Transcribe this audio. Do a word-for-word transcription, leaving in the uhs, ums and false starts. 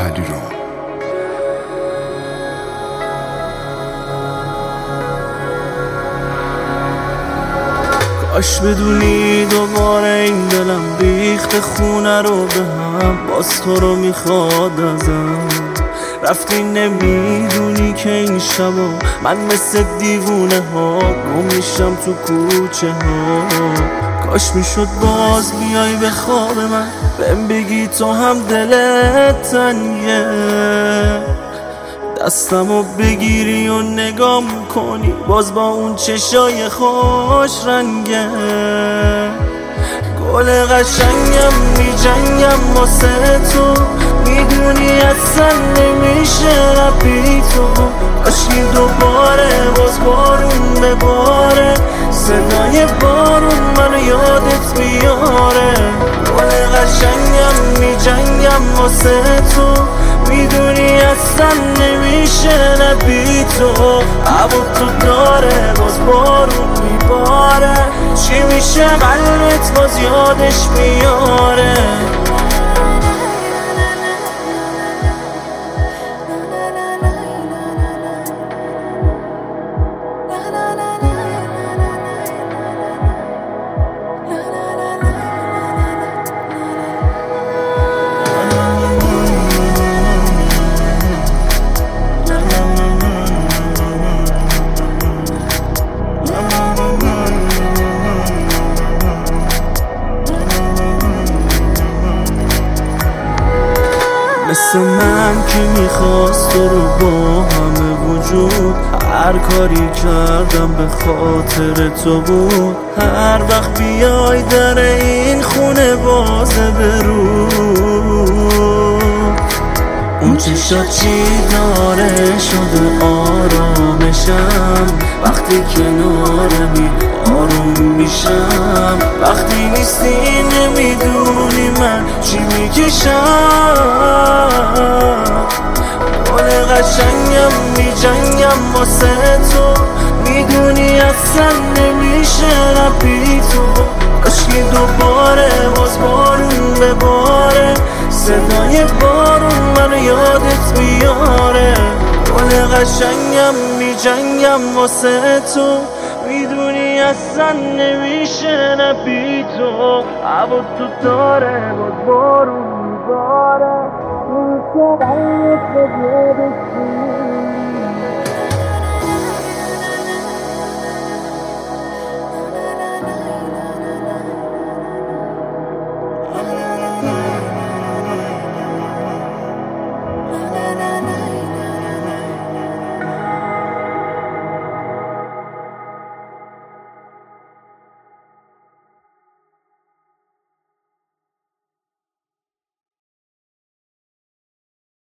علیرام. کاش بدونی دوباره این دلم ریخت خونه رو به هم، باز تو رو میخواد ازم. رفتی نمیدونی که این شبا من مثل دیوونه ها گم میشم تو کوچه ها. کاش میشد باز بیای به خواب من، بهم بگی تو هم دلت تنگه، دستمو بگیری و نگام کنی باز با اون چشای خوش رنگه. گل قشنگم می جنگم واسه تو، میدونی اصلا نمیشه ربی تو. کاشکی دوباره باز بارون بباره، صدای بارون منو یادت بیاره. گل قشنگم می جنگم واسه تو، میدونی اصلا نمیشه نبی تو. هوا تو داره باز بارون میباره، چی میشه قلبت باز یادش میاره. مثل من که میخواست تو رو با همه وجود، هر کاری کردم به خاطر تو بود. هر وقت بیای در این خونه بازه برو، اون چشات چی داره شده آرامشم. وقتی کنارمی آروم میشم، وقتی نیستی نمیدونی من چی میکشم. گل قشنگم میجنگم واسه تو، میدونی اصلا نمیشه ربی تو. کاشکی دوباره باز بارون بباره، صدای بارون منو یادت بیاره. گل قشنگم میجنگم واسه تو، میدونی اصلا نمیشه نبی تو. هوا تو داره باز بارون میباره، نمیشه قلبت باز یادت بیاره.